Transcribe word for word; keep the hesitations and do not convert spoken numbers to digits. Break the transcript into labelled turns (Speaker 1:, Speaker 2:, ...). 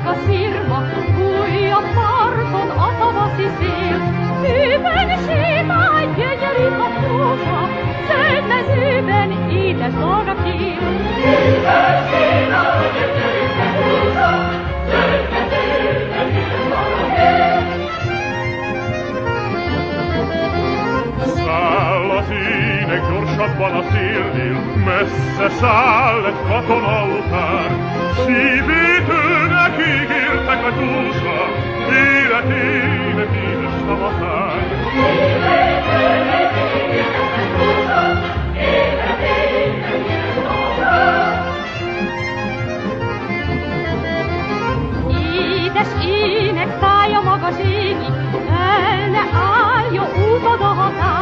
Speaker 1: Égelik a szirma, fúj a parton a tavaszi szél. Hűben sétálj, gyönyörű kapusa, zöld mezőben édes barna kél. Hűben sétálj, gyönyörű kapusa, zöld mezőben édes barna kél.
Speaker 2: Száll az ének gyorsabban a szélnél, messze száll egy katonautár. Szívétőnek ígértek a túlsa, életének édes szavazán.
Speaker 1: Szívétőnek ígértek a túlsa, életének édes szavazán. Édes ének szája magas égig, el ne álljon útod a határ.